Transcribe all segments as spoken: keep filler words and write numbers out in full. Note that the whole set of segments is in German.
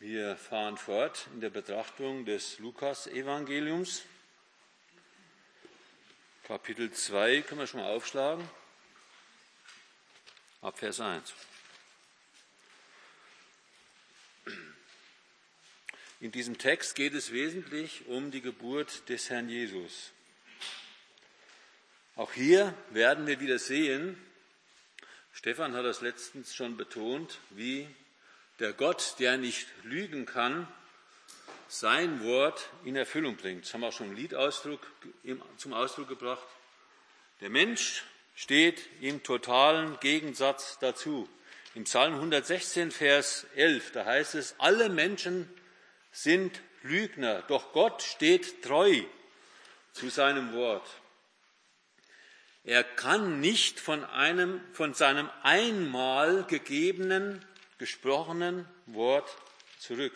Wir fahren fort in der Betrachtung des Lukas-Evangeliums. Kapitel zwei können wir schon mal aufschlagen, ab Vers eins. In diesem Text geht es wesentlich um die Geburt des Herrn Jesus. Auch hier werden wir wieder sehen, Stefan hat das letztens schon betont, wie der Gott, der nicht lügen kann, sein Wort in Erfüllung bringt. Das haben wir auch schon im Liedausdruck zum Ausdruck gebracht. Der Mensch steht im totalen Gegensatz dazu. Im Psalm hundertsechzehn, Vers elf, da heißt es, alle Menschen sind Lügner, doch Gott steht treu zu seinem Wort. Er kann nicht von einem, von seinem einmal gegebenen, gesprochenen Wort zurück.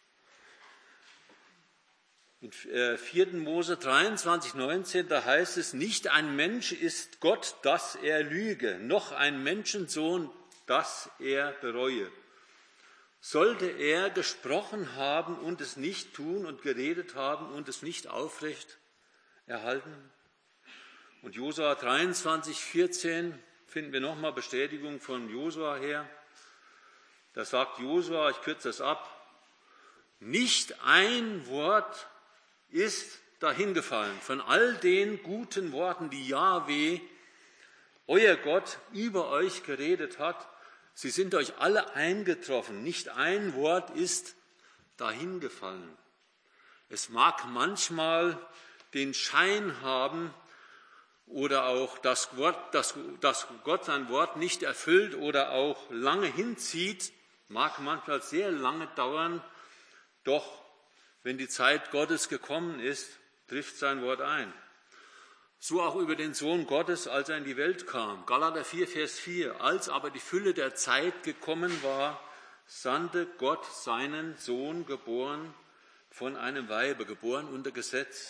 In vierten Mose dreiundzwanzig, neunzehn, da heißt es, nicht ein Mensch ist Gott, dass er lüge, noch ein Menschensohn, dass er bereue. Sollte er gesprochen haben und es nicht tun und geredet haben und es nicht aufrecht erhalten? Und Josua dreiundzwanzig, vierzehn finden wir nochmal Bestätigung von Josua her. Da sagt Josua, ich kürze das ab, nicht ein Wort ist dahingefallen von all den guten Worten, die Jahwe, euer Gott, über euch geredet hat. Sie sind euch alle eingetroffen. Nicht ein Wort ist dahingefallen. Es mag manchmal den Schein haben oder auch das Wort, dass, dass Gott sein Wort nicht erfüllt oder auch lange hinzieht, mag manchmal sehr lange dauern, doch wenn die Zeit Gottes gekommen ist, trifft sein Wort ein. So auch über den Sohn Gottes, als er in die Welt kam. Galater vier, Vers vier. Als aber die Fülle der Zeit gekommen war, sandte Gott seinen Sohn, geboren von einem Weibe, geboren unter Gesetz.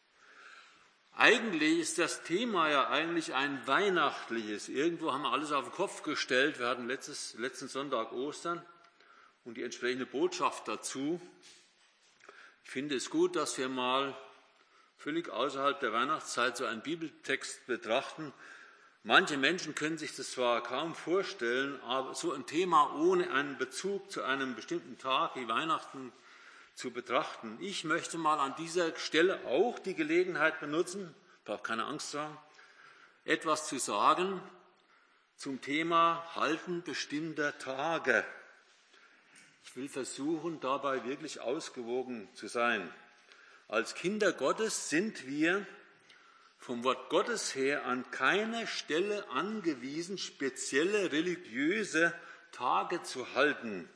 Eigentlich ist das Thema ja eigentlich ein weihnachtliches. Irgendwo haben wir alles auf den Kopf gestellt. Wir hatten letztes, letzten Sonntag Ostern und die entsprechende Botschaft dazu. Ich finde es gut, dass wir mal völlig außerhalb der Weihnachtszeit so einen Bibeltext betrachten. Manche Menschen können sich das zwar kaum vorstellen, aber so ein Thema ohne einen Bezug zu einem bestimmten Tag wie Weihnachten zu betrachten. Ich möchte mal an dieser Stelle auch die Gelegenheit benutzen, braucht keine Angst haben, etwas zu sagen zum Thema Halten bestimmter Tage. Ich will versuchen, dabei wirklich ausgewogen zu sein. Als Kinder Gottes sind wir vom Wort Gottes her an keiner Stelle angewiesen, spezielle religiöse Tage zu halten.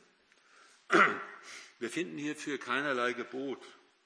Wir finden hierfür keinerlei Gebot.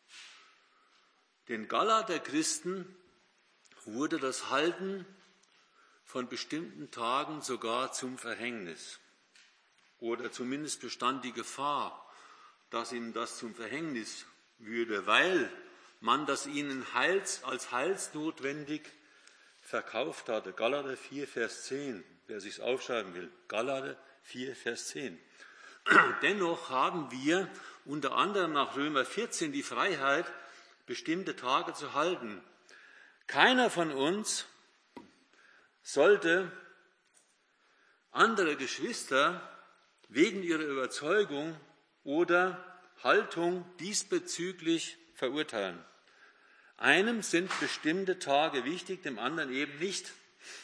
Den Galater-Christen wurde das Halten von bestimmten Tagen sogar zum Verhängnis. Oder zumindest bestand die Gefahr, dass ihnen das zum Verhängnis würde, weil man das ihnen heils, als heilsnotwendig verkauft hatte. Galater vier, Vers zehn, wer sich's aufschreiben will. Galater vier, Vers zehn. Dennoch haben wir unter anderem nach Römer vierzehn die Freiheit, bestimmte Tage zu halten. Keiner von uns sollte andere Geschwister wegen ihrer Überzeugung oder Haltung diesbezüglich verurteilen. Einem sind bestimmte Tage wichtig, dem anderen eben nicht.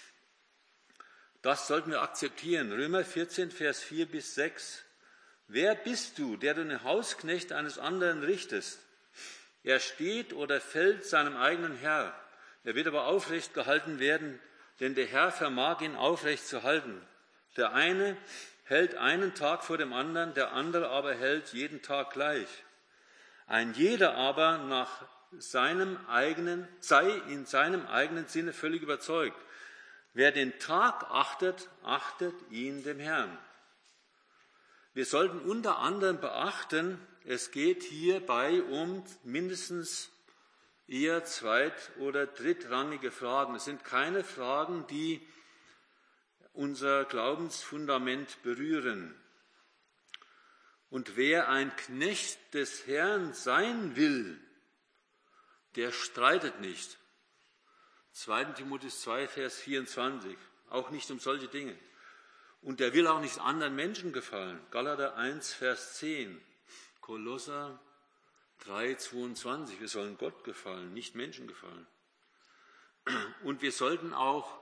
Das sollten wir akzeptieren. Römer vierzehn, Vers vier bis sechs. Wer bist du, der du den Hausknecht eines anderen richtest? Er steht oder fällt seinem eigenen Herr. Er wird aber aufrecht gehalten werden, denn der Herr vermag ihn aufrecht zu halten. Der eine hält einen Tag vor dem anderen, der andere aber hält jeden Tag gleich. Ein jeder aber nach seinem eigenen, sei in seinem eigenen Sinne völlig überzeugt. Wer den Tag achtet, achtet ihn dem Herrn. Wir sollten unter anderem beachten, es geht hierbei um mindestens eher zweit- oder drittrangige Fragen. Es sind keine Fragen, die unser Glaubensfundament berühren. Und wer ein Knecht des Herrn sein will, der streitet nicht. zweiter Timotheus zwei, Vers vierundzwanzig. Auch nicht um solche Dinge. Und der will auch nicht anderen Menschen gefallen. Galater eins, Vers zehn. Kolosser drei, zweiundzwanzig. Wir sollen Gott gefallen, nicht Menschen gefallen. Und wir sollten auch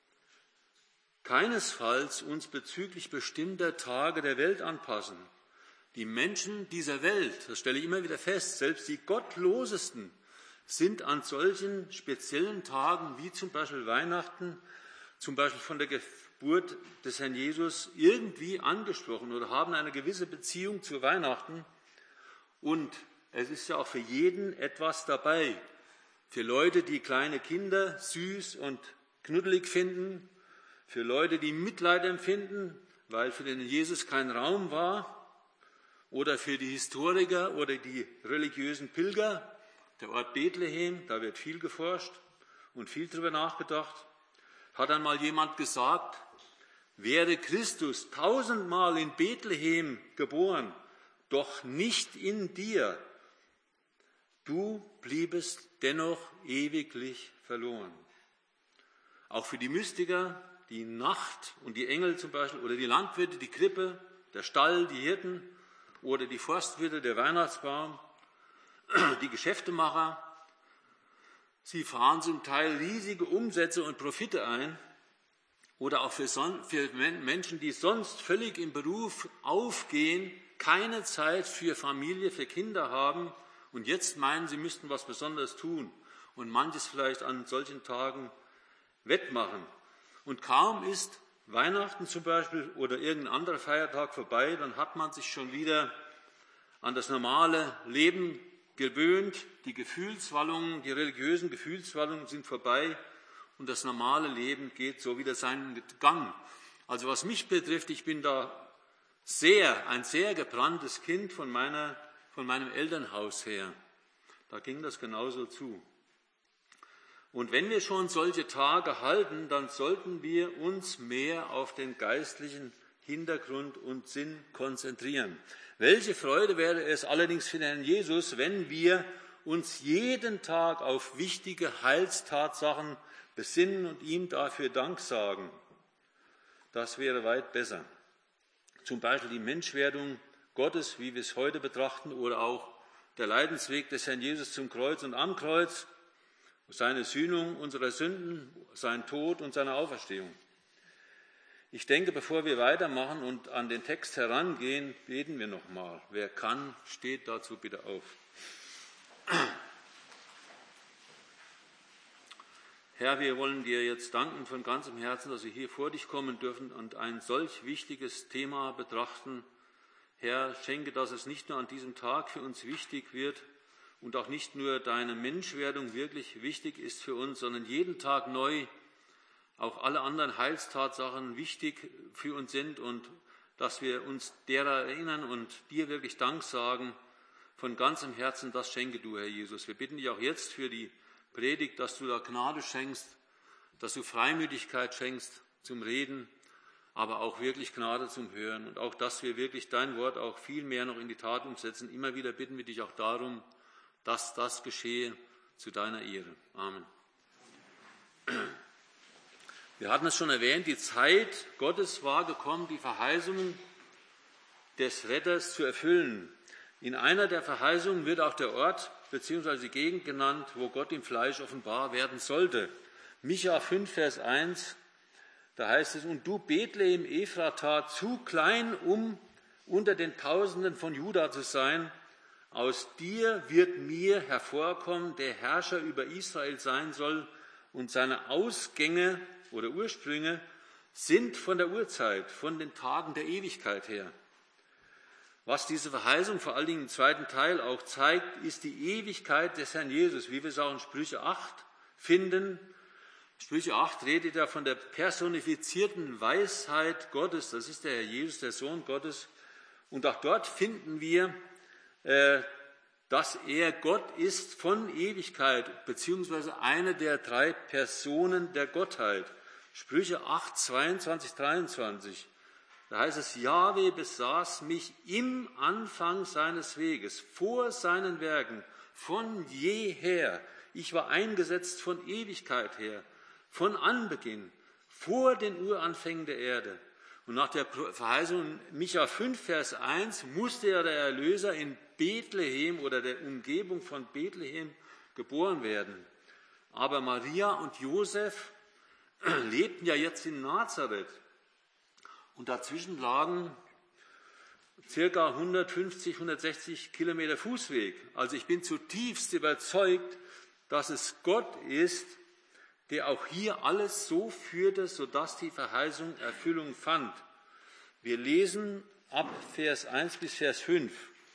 keinesfalls uns bezüglich bestimmter Tage der Welt anpassen. Die Menschen dieser Welt, das stelle ich immer wieder fest, selbst die Gottlosesten sind an solchen speziellen Tagen wie zum Beispiel Weihnachten, zum Beispiel von der Geburt des Herrn Jesus irgendwie angesprochen oder haben eine gewisse Beziehung zu Weihnachten. Und es ist ja auch für jeden etwas dabei. Für Leute, die kleine Kinder süß und knuddelig finden, für Leute, die Mitleid empfinden, weil für den Jesus kein Raum war, oder für die Historiker oder die religiösen Pilger, der Ort Bethlehem, da wird viel geforscht und viel darüber nachgedacht. Hat einmal jemand gesagt, wäre Christus tausendmal in Bethlehem geboren, doch nicht in dir, du bliebest dennoch ewiglich verloren. Auch für die Mystiker, die Nacht und die Engel zum Beispiel, oder die Landwirte, die Krippe, der Stall, die Hirten, oder die Forstwirte, der Weihnachtsbaum, die Geschäftemacher. Sie fahren zum Teil riesige Umsätze und Profite ein. Oder auch für, son- für Menschen, die sonst völlig im Beruf aufgehen, keine Zeit für Familie, für Kinder haben und jetzt meinen, sie müssten was Besonderes tun und manches vielleicht an solchen Tagen wettmachen. Und kaum ist Weihnachten zum Beispiel oder irgendein anderer Feiertag vorbei, dann hat man sich schon wieder an das normale Leben gewöhnt. Die Gefühlswallungen, die religiösen Gefühlswallungen sind vorbei und das normale Leben geht so wieder seinen Gang. Also was mich betrifft, ich bin da sehr, ein sehr gebranntes Kind von, meiner, von meinem Elternhaus her. Da ging das genauso zu. Und wenn wir schon solche Tage halten, dann sollten wir uns mehr auf den geistlichen Hintergrund und Sinn konzentrieren. Welche Freude wäre es allerdings für den Herrn Jesus, wenn wir uns jeden Tag auf wichtige Heilstatsachen besinnen und ihm dafür Dank sagen. Das wäre weit besser. Zum Beispiel die Menschwerdung Gottes, wie wir es heute betrachten, oder auch der Leidensweg des Herrn Jesus zum Kreuz und am Kreuz, seine Sühnung unserer Sünden, sein Tod und seine Auferstehung. Ich denke, bevor wir weitermachen und an den Text herangehen, beten wir nochmal. Wer kann, steht dazu bitte auf. Herr, wir wollen dir jetzt danken von ganzem Herzen, dass wir hier vor dich kommen dürfen und ein solch wichtiges Thema betrachten. Herr, schenke, dass es nicht nur an diesem Tag für uns wichtig wird, und auch nicht nur deine Menschwerdung wirklich wichtig ist für uns, sondern jeden Tag neu auch alle anderen Heilstatsachen wichtig für uns sind und dass wir uns derer erinnern und dir wirklich Dank sagen von ganzem Herzen. Das schenke du, Herr Jesus. Wir bitten dich auch jetzt für die Predigt, dass du da Gnade schenkst, dass du Freimütigkeit schenkst zum Reden, aber auch wirklich Gnade zum Hören und auch, dass wir wirklich dein Wort auch viel mehr noch in die Tat umsetzen. Immer wieder bitten wir dich auch darum, dass das geschehe zu deiner Ehre. Amen. Wir hatten es schon erwähnt, die Zeit Gottes war gekommen, die Verheißungen des Retters zu erfüllen. In einer der Verheißungen wird auch der Ort bzw. die Gegend genannt, wo Gott im Fleisch offenbar werden sollte. Micha fünf, Vers eins, da heißt es, und du Bethlehem Ephrata, zu klein, um unter den Tausenden von Juda zu sein, aus dir wird mir hervorkommen, der Herrscher über Israel sein soll, und seine Ausgänge oder Ursprünge sind von der Urzeit, von den Tagen der Ewigkeit her. Was diese Verheißung vor allen Dingen im zweiten Teil auch zeigt, ist die Ewigkeit des Herrn Jesus, wie wir es auch in Sprüche acht finden. Sprüche acht redet ja von der personifizierten Weisheit Gottes, das ist der Herr Jesus, der Sohn Gottes. Und auch dort finden wir, dass er Gott ist von Ewigkeit, beziehungsweise eine der drei Personen der Gottheit. Sprüche acht, zweiundzwanzig, dreiundzwanzig. Da heißt es, Jahwe besaß mich im Anfang seines Weges, vor seinen Werken, von jeher. Ich war eingesetzt von Ewigkeit her, von Anbeginn, vor den Uranfängen der Erde. Und nach der Verheißung Micha fünf, Vers eins musste ja der Erlöser in Bethlehem oder der Umgebung von Bethlehem geboren werden. Aber Maria und Josef lebten ja jetzt in Nazareth. Und dazwischen lagen circa hundertfünfzig, hundertsechzig Kilometer Fußweg. Also ich bin zutiefst überzeugt, dass es Gott ist, der auch hier alles so führte, sodass die Verheißung Erfüllung fand. Wir lesen ab Vers eins bis Vers fünf.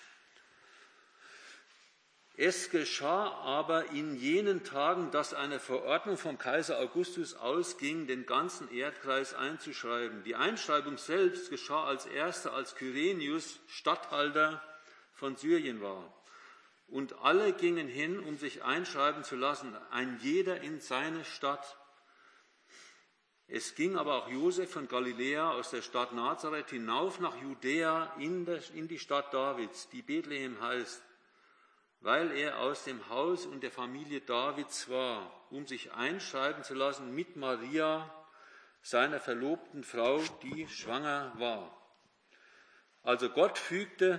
Es geschah aber in jenen Tagen, dass eine Verordnung vom Kaiser Augustus ausging, den ganzen Erdkreis einzuschreiben. Die Einschreibung selbst geschah als erster, als Kyrenius Statthalter von Syrien war. Und alle gingen hin, um sich einschreiben zu lassen, ein jeder in seine Stadt. Es ging aber auch Josef von Galiläa aus der Stadt Nazareth hinauf nach Judäa in, der, in die Stadt Davids, die Bethlehem heißt, weil er aus dem Haus und der Familie Davids war, um sich einschreiben zu lassen mit Maria, seiner verlobten Frau, die schwanger war. Also Gott fügte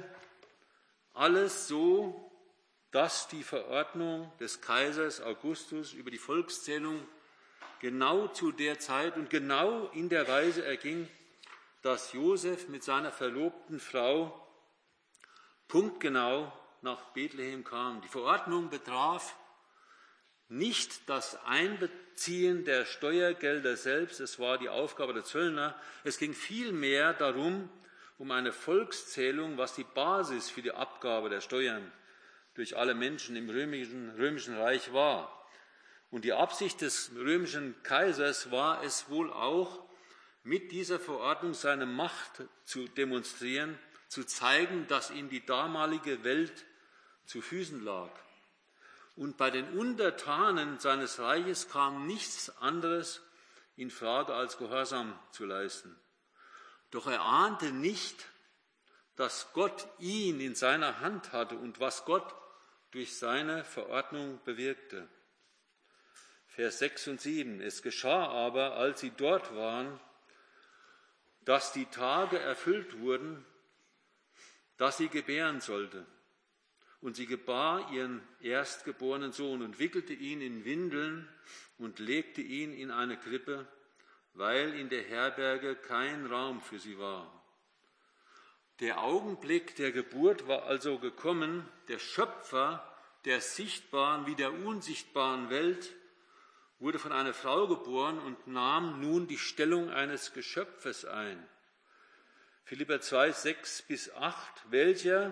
alles so, dass die Verordnung des Kaisers Augustus über die Volkszählung genau zu der Zeit und genau in der Weise erging, dass Josef mit seiner verlobten Frau punktgenau nach Bethlehem kam. Die Verordnung betraf nicht das Einbeziehen der Steuergelder selbst, es war die Aufgabe der Zöllner. Es ging vielmehr darum, um eine Volkszählung, was die Basis für die Abgabe der Steuern durch alle Menschen im römischen, römischen Reich war. Und die Absicht des römischen Kaisers war es wohl auch, mit dieser Verordnung seine Macht zu demonstrieren, zu zeigen, dass ihm die damalige Welt zu Füßen lag. Und bei den Untertanen seines Reiches kam nichts anderes in Frage, als Gehorsam zu leisten. Doch er ahnte nicht, dass Gott ihn in seiner Hand hatte und was Gott durch seine Verordnung bewirkte. Vers sechs und sieben. Es geschah aber, als sie dort waren, dass die Tage erfüllt wurden, dass sie gebären sollte. Und sie gebar ihren erstgeborenen Sohn und wickelte ihn in Windeln und legte ihn in eine Krippe, weil in der Herberge kein Raum für sie war. Der Augenblick der Geburt war also gekommen. Der Schöpfer der sichtbaren wie der unsichtbaren Welt wurde von einer Frau geboren und nahm nun die Stellung eines Geschöpfes ein. Philipper zwei, sechs bis acht, welcher,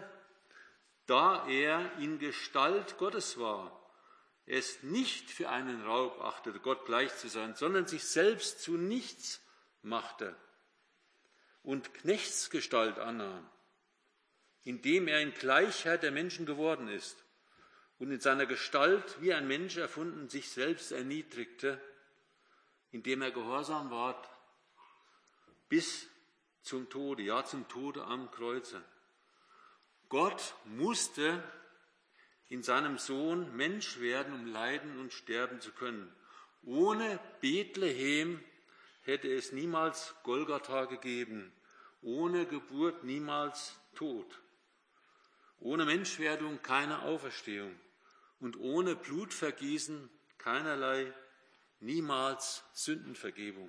da er in Gestalt Gottes war, es nicht für einen Raub achtete, Gott gleich zu sein, sondern sich selbst zu nichts machte und Knechtsgestalt annahm, indem er in Gleichheit der Menschen geworden ist und in seiner Gestalt wie ein Mensch erfunden sich selbst erniedrigte, indem er gehorsam ward bis zum Tode, ja zum Tode am Kreuze. Gott musste in seinem Sohn Mensch werden, um leiden und sterben zu können. Ohne Bethlehem hätte es niemals Golgatha gegeben, ohne Geburt niemals Tod, ohne Menschwerdung keine Auferstehung und ohne Blutvergießen keinerlei, niemals Sündenvergebung.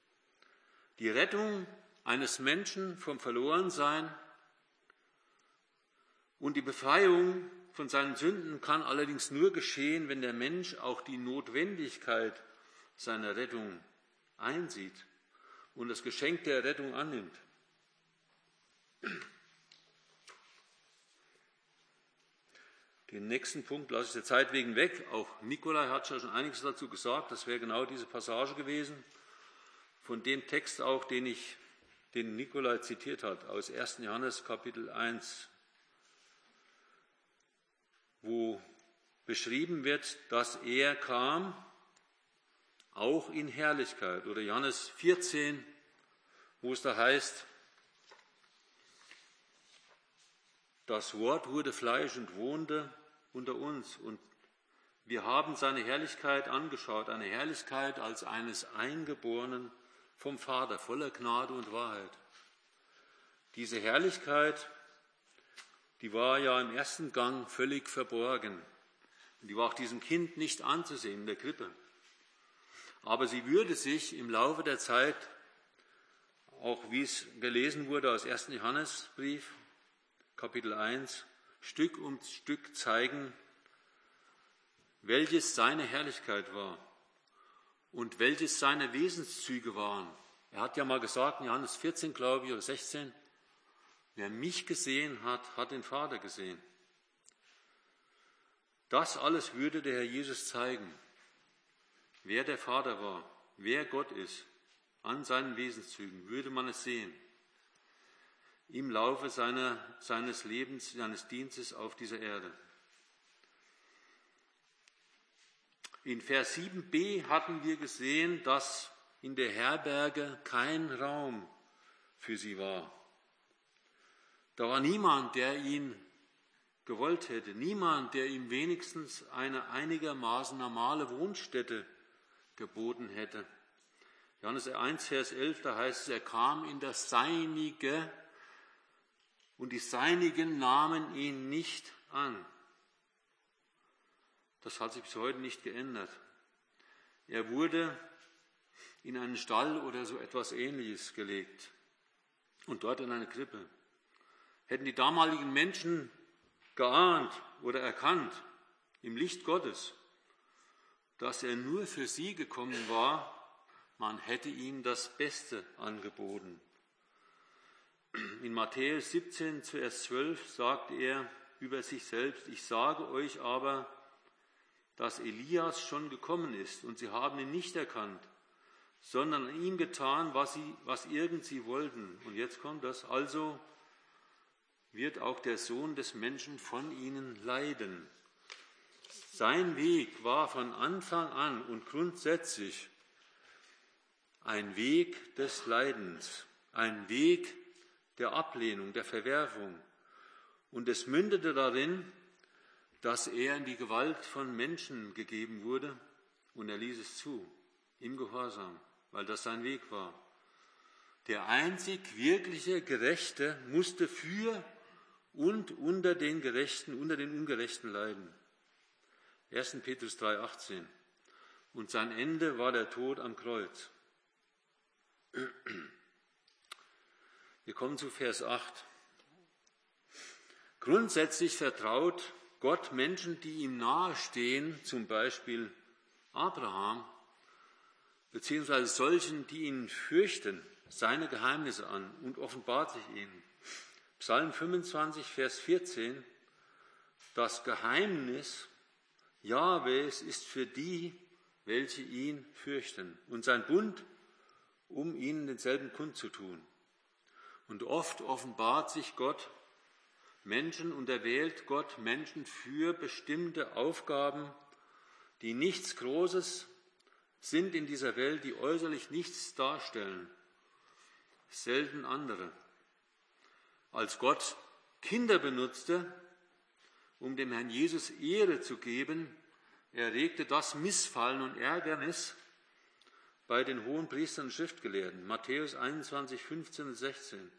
Die Rettung eines Menschen vom Verlorensein und die Befreiung von seinen Sünden kann allerdings nur geschehen, wenn der Mensch auch die Notwendigkeit seiner Rettung einsieht und das Geschenk der Rettung annimmt. Den nächsten Punkt lasse ich der Zeit wegen weg. Auch Nikolai hat schon einiges dazu gesagt. Das wäre genau diese Passage gewesen, von dem Text auch, den ich, den Nikolai zitiert hat, aus ersten Johannes Kapitel eins, wo beschrieben wird, dass er kam, auch in Herrlichkeit. Oder Johannes vierzehn, wo es da heißt, Das Wort wurde Fleisch und wohnte unter uns. Und wir haben seine Herrlichkeit angeschaut, eine Herrlichkeit als eines Eingeborenen vom Vater, voller Gnade und Wahrheit. Diese Herrlichkeit, die war ja im ersten Gang völlig verborgen. Die war auch diesem Kind nicht anzusehen in der Krippe. Aber sie würde sich im Laufe der Zeit, auch wie es gelesen wurde aus ersten Johannesbrief, Kapitel eins, Stück um Stück zeigen, welches seine Herrlichkeit war und welches seine Wesenszüge waren. Er hat ja mal gesagt, in Johannes vierzehn, glaube ich, oder sechzehn, wer mich gesehen hat, hat den Vater gesehen. Das alles würde der Herr Jesus zeigen, wer der Vater war, wer Gott ist, an seinen Wesenszügen würde man es sehen, im Laufe seiner, seines Lebens, seines Dienstes auf dieser Erde. In Vers sieben b hatten wir gesehen, dass in der Herberge kein Raum für sie war. Da war niemand, der ihn gewollt hätte, niemand, der ihm wenigstens eine einigermaßen normale Wohnstätte geboten hätte. Johannes eins, Vers elf, da heißt es, er kam in das Seinige und die Seinigen nahmen ihn nicht an. Das hat sich bis heute nicht geändert. Er wurde in einen Stall oder so etwas Ähnliches gelegt und dort in eine Krippe. Hätten die damaligen Menschen geahnt oder erkannt im Licht Gottes, dass er nur für sie gekommen war, man hätte ihm das Beste angeboten. In Matthäus siebzehn, Vers zwölf sagt er über sich selbst, ich sage euch aber, dass Elias schon gekommen ist und sie haben ihn nicht erkannt, sondern an ihm getan, was, sie, was irgend sie wollten. Und jetzt kommt das, also wird auch der Sohn des Menschen von ihnen leiden. Sein Weg war von Anfang an und grundsätzlich ein Weg des Leidens, ein Weg der Ablehnung, der Verwerfung. Und es mündete darin, dass er in die Gewalt von Menschen gegeben wurde und er ließ es zu, im Gehorsam, weil das sein Weg war. Der einzig wirkliche Gerechte musste für und unter den Gerechten, unter den Ungerechten leiden. erster Petrus drei, achtzehn. Und sein Ende war der Tod am Kreuz. Wir kommen zu Vers acht. Grundsätzlich vertraut Gott Menschen, die ihm nahestehen, zum Beispiel Abraham, beziehungsweise solchen, die ihn fürchten, seine Geheimnisse an und offenbart sich ihnen. Psalm fünfundzwanzig, Vers vierzehn, das Geheimnis Jahwes ist für die, welche ihn fürchten, und sein Bund, um ihnen denselben kundzutun. Und oft offenbart sich Gott Menschen und erwählt Gott Menschen für bestimmte Aufgaben, die nichts Großes sind in dieser Welt, die äußerlich nichts darstellen, selten andere. Als Gott Kinder benutzte, um dem Herrn Jesus Ehre zu geben, erregte das Missfallen und Ärgernis bei den Hohenpriestern und Schriftgelehrten. Matthäus einundzwanzig, fünfzehn und sechzehn.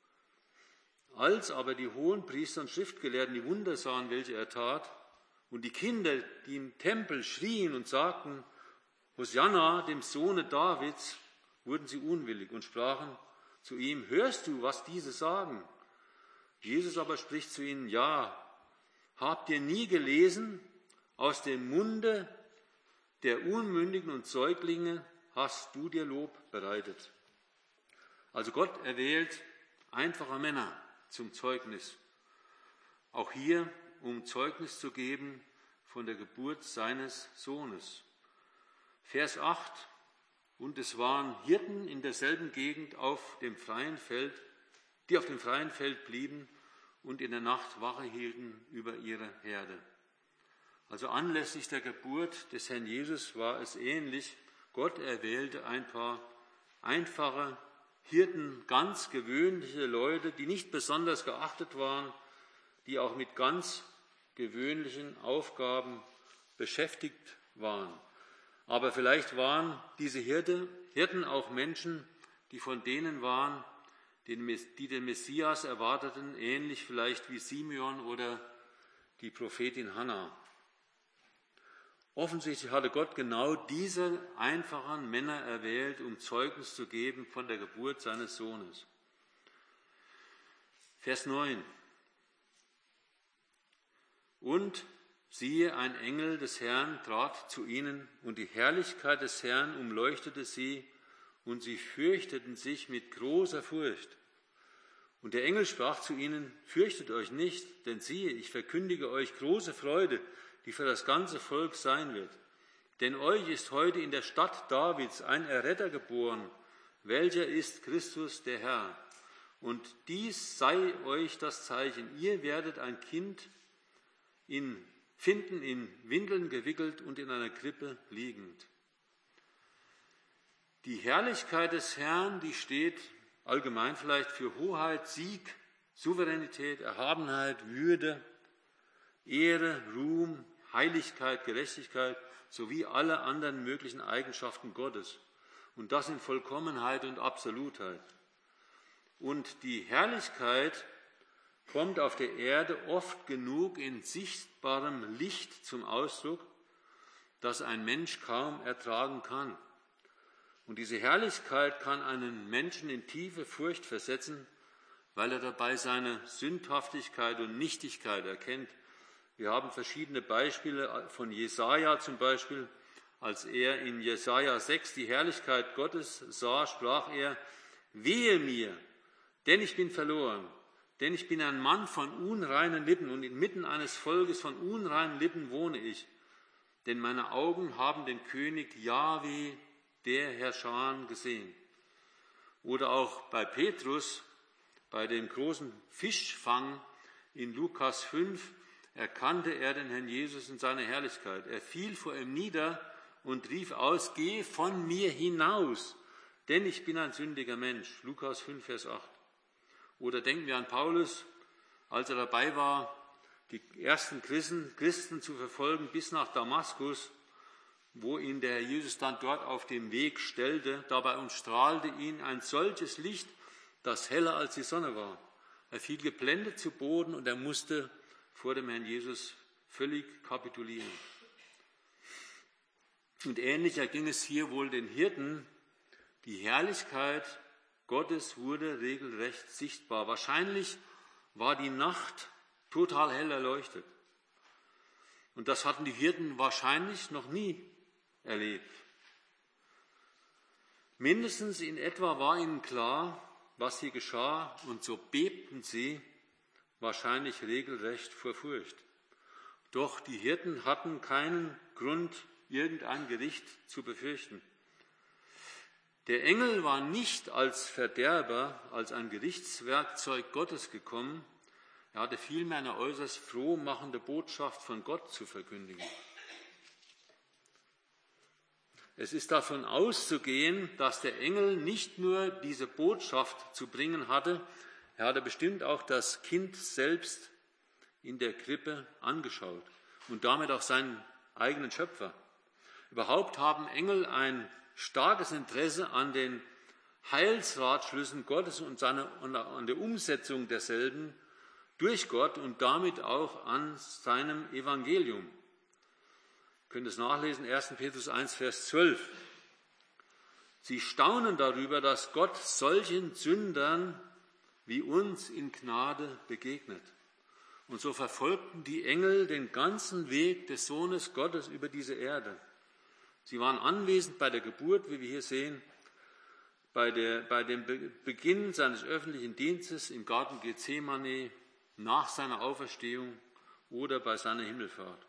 Als aber die Hohenpriester und Schriftgelehrten die Wunder sahen, welche er tat, und die Kinder, die im Tempel schrien und sagten, Hosianna, dem Sohne Davids, wurden sie unwillig und sprachen zu ihm, hörst du, was diese sagen? Jesus aber spricht zu ihnen, ja, habt ihr nie gelesen, aus dem Munde der Unmündigen und Säuglinge hast du dir Lob bereitet. Also Gott erwählt einfache Männer zum Zeugnis. Auch hier, um Zeugnis zu geben von der Geburt seines Sohnes. Vers acht, und es waren Hirten in derselben Gegend auf dem freien Feld, die auf dem freien Feld blieben und in der Nacht Wache hielten über ihre Herde. Also anlässlich der Geburt des Herrn Jesus war es ähnlich. Gott erwählte ein paar einfache Hirten, ganz gewöhnliche Leute, die nicht besonders geachtet waren, die auch mit ganz gewöhnlichen Aufgaben beschäftigt waren. Aber vielleicht waren diese Hirte, Hirten auch Menschen, die von denen waren, die den Messias erwarteten, ähnlich vielleicht wie Simeon oder die Prophetin Hannah. Offensichtlich hatte Gott genau diese einfachen Männer erwählt, um Zeugnis zu geben von der Geburt seines Sohnes. Vers neun. Und siehe, ein Engel des Herrn trat zu ihnen, und die Herrlichkeit des Herrn umleuchtete sie, und sie fürchteten sich mit großer Furcht. Und der Engel sprach zu ihnen: Fürchtet euch nicht, denn siehe, ich verkündige euch große Freude, die für das ganze Volk sein wird. Denn euch ist heute in der Stadt Davids ein Erretter geboren, welcher ist Christus der Herr. Und dies sei euch das Zeichen: Ihr werdet ein Kind in, finden, in Windeln gewickelt und in einer Krippe liegend. Die Herrlichkeit des Herrn, die steht allgemein vielleicht für Hoheit, Sieg, Souveränität, Erhabenheit, Würde, Ehre, Ruhm, Heiligkeit, Gerechtigkeit sowie alle anderen möglichen Eigenschaften Gottes. Und das in Vollkommenheit und Absolutheit. Und die Herrlichkeit kommt auf der Erde oft genug in sichtbarem Licht zum Ausdruck, das ein Mensch kaum ertragen kann. Und diese Herrlichkeit kann einen Menschen in tiefe Furcht versetzen, weil er dabei seine Sündhaftigkeit und Nichtigkeit erkennt. Wir haben verschiedene Beispiele von Jesaja zum Beispiel. Als er in Jesaja sechs die Herrlichkeit Gottes sah, sprach er: Wehe mir, denn ich bin verloren, denn ich bin ein Mann von unreinen Lippen und inmitten eines Volkes von unreinen Lippen wohne ich. Denn meine Augen haben den König Jahwe, der Herrscher, gesehen. Oder auch bei Petrus, bei dem großen Fischfang in Lukas fünf, erkannte er den Herrn Jesus in seiner Herrlichkeit. Er fiel vor ihm nieder und rief aus: Geh von mir hinaus, denn ich bin ein sündiger Mensch. Lukas fünf, Vers acht. Oder denken wir an Paulus, als er dabei war, die ersten Christen, Christen zu verfolgen bis nach Damaskus, wo ihn der Herr Jesus dann dort auf dem Weg stellte. Dabei umstrahlte ihn ein solches Licht, das heller als die Sonne war. Er fiel geblendet zu Boden und er musste vor dem Herrn Jesus völlig kapitulieren. Und ähnlich erging es hier wohl den Hirten. Die Herrlichkeit Gottes wurde regelrecht sichtbar. Wahrscheinlich war die Nacht total hell erleuchtet. Und das hatten die Hirten wahrscheinlich noch nie erlebt. Mindestens in etwa war ihnen klar, was hier geschah, und so bebten sie wahrscheinlich regelrecht vor Furcht. Doch die Hirten hatten keinen Grund, irgendein Gericht zu befürchten. Der Engel war nicht als Verderber, als ein Gerichtswerkzeug Gottes gekommen. Er hatte vielmehr eine äußerst frohmachende Botschaft von Gott zu verkündigen. Es ist davon auszugehen, dass der Engel nicht nur diese Botschaft zu bringen hatte, er hatte bestimmt auch das Kind selbst in der Krippe angeschaut und damit auch seinen eigenen Schöpfer. Überhaupt haben Engel ein starkes Interesse an den Heilsratschlüssen Gottes und seine, an der Umsetzung derselben durch Gott und damit auch an seinem Evangelium. Ihr könnt es nachlesen, erster Petrus eins, Vers zwölf. Sie staunen darüber, dass Gott solchen Sündern wie uns in Gnade begegnet. Und so verfolgten die Engel den ganzen Weg des Sohnes Gottes über diese Erde. Sie waren anwesend bei der Geburt, wie wir hier sehen, bei, der, bei dem Be- Beginn seines öffentlichen Dienstes im Garten Gethsemane, nach seiner Auferstehung oder bei seiner Himmelfahrt.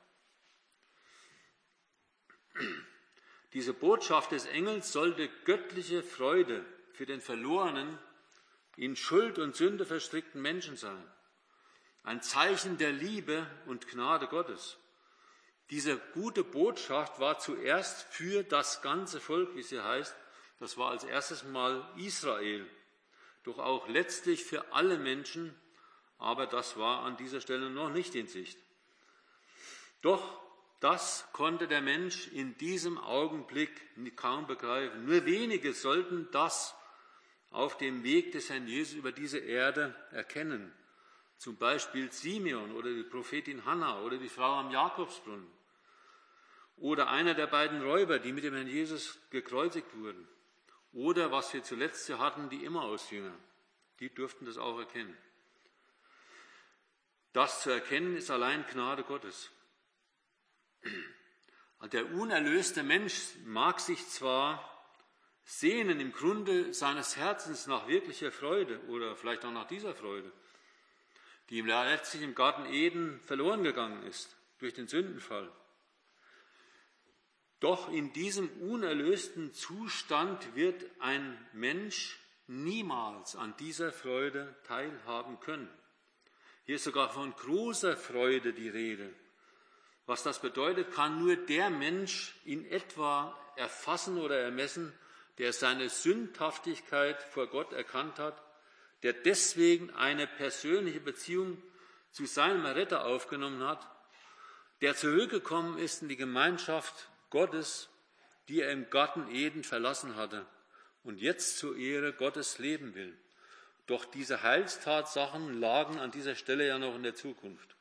Diese Botschaft des Engels sollte göttliche Freude für den verlorenen, in Schuld und Sünde verstrickten Menschen sein. Ein Zeichen der Liebe und Gnade Gottes. Diese gute Botschaft war zuerst für das ganze Volk, wie sie heißt. Das war als erstes Mal Israel. Doch auch letztlich für alle Menschen, aber das war an dieser Stelle noch nicht in Sicht. Doch das konnte der Mensch in diesem Augenblick kaum begreifen. Nur wenige sollten das auf dem Weg des Herrn Jesus über diese Erde erkennen. Zum Beispiel Simeon oder die Prophetin Hannah oder die Frau am Jakobsbrunnen oder einer der beiden Räuber, die mit dem Herrn Jesus gekreuzigt wurden. Oder, was wir zuletzt hatten, die Emmaus-Jünger. Die durften das auch erkennen. Das zu erkennen ist allein Gnade Gottes. Der unerlöste Mensch mag sich zwar sehnen im Grunde seines Herzens nach wirklicher Freude oder vielleicht auch nach dieser Freude, die ihm letztlich im Garten Eden verloren gegangen ist durch den Sündenfall. Doch in diesem unerlösten Zustand wird ein Mensch niemals an dieser Freude teilhaben können. Hier ist sogar von großer Freude die Rede. Was das bedeutet, kann nur der Mensch in etwa erfassen oder ermessen, der seine Sündhaftigkeit vor Gott erkannt hat, der deswegen eine persönliche Beziehung zu seinem Retter aufgenommen hat, der zurückgekommen ist in die Gemeinschaft Gottes, die er im Garten Eden verlassen hatte und jetzt zur Ehre Gottes leben will. Doch diese Heilstatsachen lagen an dieser Stelle ja noch in der Zukunft.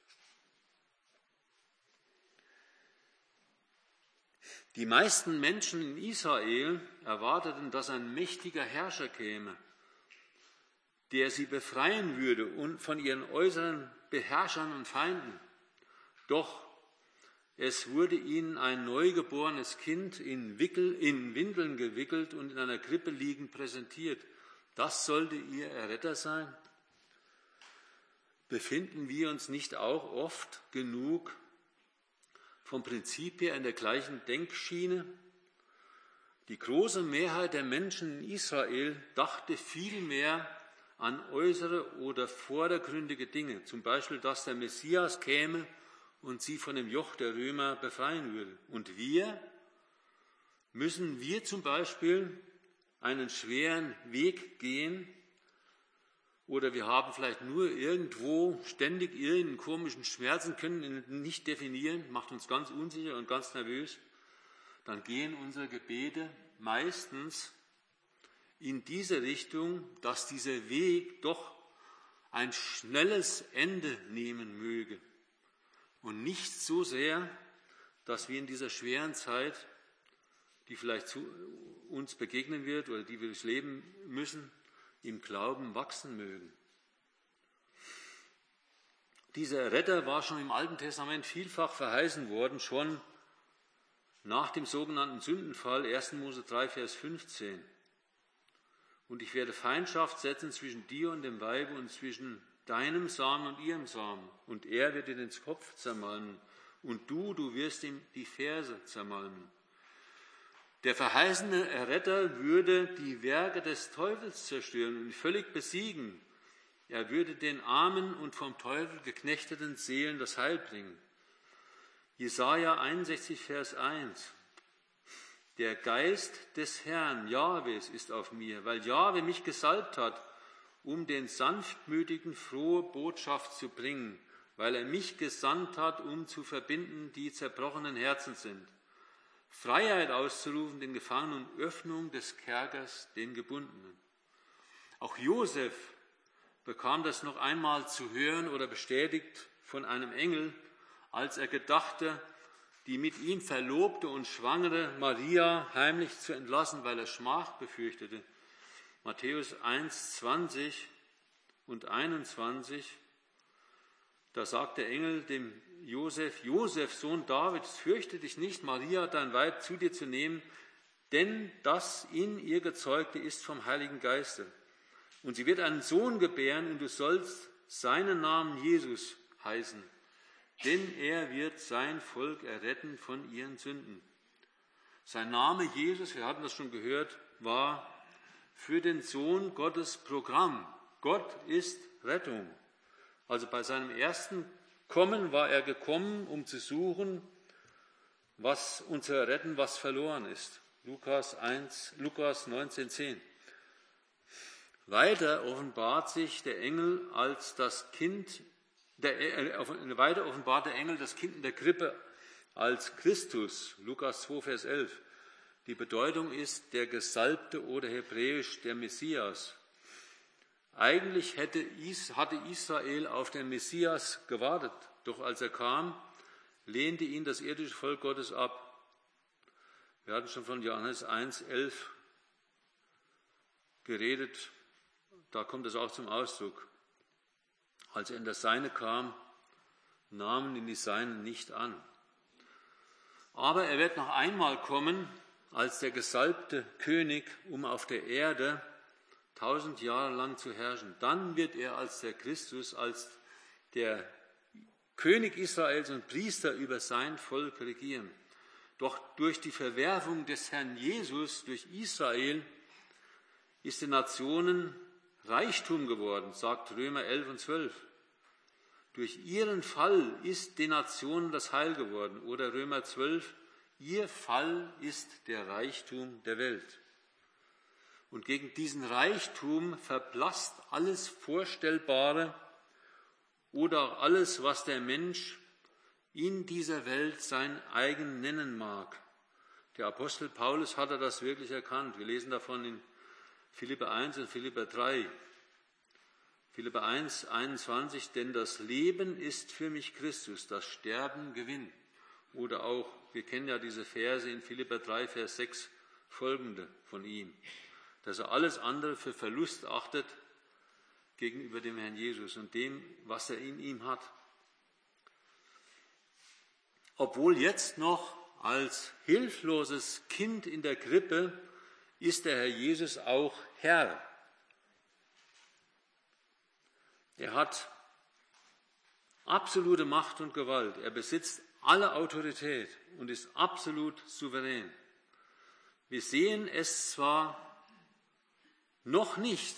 Die meisten Menschen in Israel erwarteten, dass ein mächtiger Herrscher käme, der sie befreien würde und von ihren äußeren Beherrschern und Feinden. Doch es wurde ihnen ein neugeborenes Kind in, Wickel, in Windeln gewickelt und in einer Krippe liegend präsentiert. Das sollte ihr Erretter sein? Befinden wir uns nicht auch oft genug vom Prinzip her in der gleichen Denkschiene? Die große Mehrheit der Menschen in Israel dachte vielmehr an äußere oder vordergründige Dinge, zum Beispiel, dass der Messias käme und sie von dem Joch der Römer befreien würde. Und wir, müssen wir zum Beispiel einen schweren Weg gehen oder wir haben vielleicht nur irgendwo ständig irgendeinen komischen Schmerzen, können ihn nicht definieren, macht uns ganz unsicher und ganz nervös, dann gehen unsere Gebete meistens in diese Richtung, dass dieser Weg doch ein schnelles Ende nehmen möge und nicht so sehr, dass wir in dieser schweren Zeit, die vielleicht zu uns begegnen wird oder die wir durchleben müssen, im Glauben wachsen mögen. Dieser Retter war schon im Alten Testament vielfach verheißen worden, schon nach dem sogenannten Sündenfall, erster Mose drei, Vers fünfzehn. Und ich werde Feindschaft setzen zwischen dir und dem Weibe und zwischen deinem Samen und ihrem Samen. Und er wird dir den Kopf zermalmen. Und du, du wirst ihm die Ferse zermalmen. Der verheißene Erretter würde die Werke des Teufels zerstören und völlig besiegen. Er würde den armen und vom Teufel geknechteten Seelen das Heil bringen. Jesaja einundsechzig, Vers eins. Der Geist des Herrn, Jahwes, ist auf mir, weil Jahwe mich gesalbt hat, um den Sanftmütigen frohe Botschaft zu bringen, weil er mich gesandt hat, um zu verbinden, die zerbrochenen Herzen sind, Freiheit auszurufen den Gefangenen und Öffnung des Kerkers den Gebundenen. Auch Josef bekam das noch einmal zu hören oder bestätigt von einem Engel, als er gedachte, die mit ihm verlobte und schwangere Maria heimlich zu entlassen, weil er Schmach befürchtete. Matthäus eins, zwanzig und einundzwanzig, da sagt der Engel dem Josef, Josef, Sohn Davids, fürchte dich nicht, Maria, dein Weib, zu dir zu nehmen, denn das in ihr Gezeugte ist vom Heiligen Geiste. Und sie wird einen Sohn gebären und du sollst seinen Namen Jesus heißen, denn er wird sein Volk erretten von ihren Sünden. Sein Name Jesus, wir hatten das schon gehört, war für den Sohn Gottes Programm. Gott ist Rettung. Also bei seinem ersten Kommen war er gekommen, um zu suchen, was uns zu erretten, was verloren ist. Lukas eins, Lukas neunzehn, zehn. Weiter offenbart sich der Engel als das Kind, der, äh, weiter offenbart der Engel das Kind in der Krippe als Christus, Lukas zwei, Vers elf. Die Bedeutung ist der Gesalbte oder hebräisch der Messias. Eigentlich hätte, hatte Israel auf den Messias gewartet, doch als er kam, lehnte ihn das irdische Volk Gottes ab. Wir hatten schon von Johannes eins, elf geredet, da kommt es auch zum Ausdruck. Als er in das Seine kam, nahmen ihn die Seinen nicht an. Aber er wird noch einmal kommen, als der gesalbte König, um auf der Erde tausend Jahre lang zu herrschen. Dann wird er als der Christus, als der König Israels und Priester über sein Volk regieren. Doch durch die Verwerfung des Herrn Jesus durch Israel ist den Nationen Reichtum geworden, sagt Römer elf und zwölf. Durch ihren Fall ist den Nationen das Heil geworden. Oder Römer zwölf, ihr Fall ist der Reichtum der Welt. Und gegen diesen Reichtum verblasst alles Vorstellbare oder alles, was der Mensch in dieser Welt sein eigen nennen mag. Der Apostel Paulus hatte das wirklich erkannt. Wir lesen davon in Philipper eins und Philipper drei. Philipper eins, einundzwanzig, denn das Leben ist für mich Christus, das Sterben Gewinn. Oder auch, wir kennen ja diese Verse in Philipper drei, Vers sechs, folgende von ihm, dass er alles andere für Verlust achtet gegenüber dem Herrn Jesus und dem, was er in ihm hat. Obwohl jetzt noch als hilfloses Kind in der Krippe ist der Herr Jesus auch Herr. Er hat absolute Macht und Gewalt. Er besitzt alle Autorität und ist absolut souverän. Wir sehen es zwar noch nicht,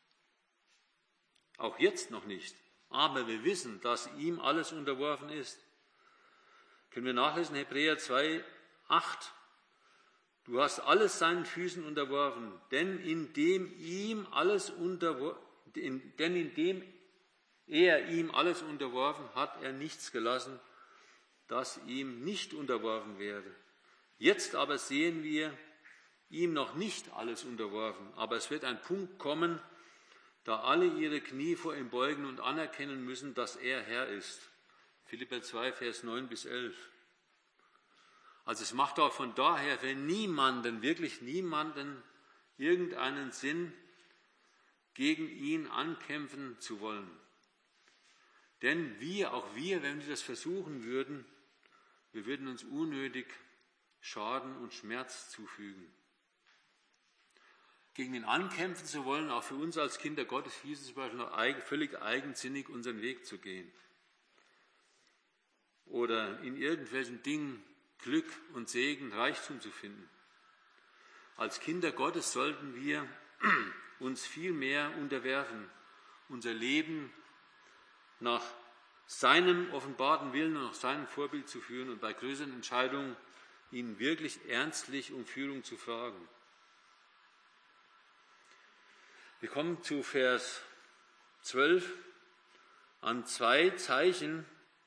auch jetzt noch nicht, aber wir wissen, dass ihm alles unterworfen ist. Können wir nachlesen, Hebräer zwei, acht. Du hast alles seinen Füßen unterworfen, denn indem ihm alles unterworfen, denn indem er ihm alles unterworfen, hat er nichts gelassen, das ihm nicht unterworfen wäre. Jetzt aber sehen wir ihm noch nicht alles unterworfen, aber es wird ein Punkt kommen, da alle ihre Knie vor ihm beugen und anerkennen müssen, dass er Herr ist. Philipper zwei, Vers neun bis elf. Also es macht auch von daher für niemanden, wirklich niemanden, irgendeinen Sinn, gegen ihn ankämpfen zu wollen. Denn wir, auch wir, wenn wir das versuchen würden, wir würden uns unnötig Schaden und Schmerz zufügen. Gegen ihn ankämpfen zu wollen, auch für uns als Kinder Gottes, hieß es zum Beispiel noch völlig eigensinnig, unseren Weg zu gehen. Oder in irgendwelchen Dingen Glück und Segen, Reichtum zu finden. Als Kinder Gottes sollten wir uns viel mehr unterwerfen, unser Leben nach seinem offenbarten Willen und nach seinem Vorbild zu führen und bei größeren Entscheidungen ihn wirklich ernstlich um Führung zu fragen. Wir kommen zu Vers zwölf. An zwei Zeichen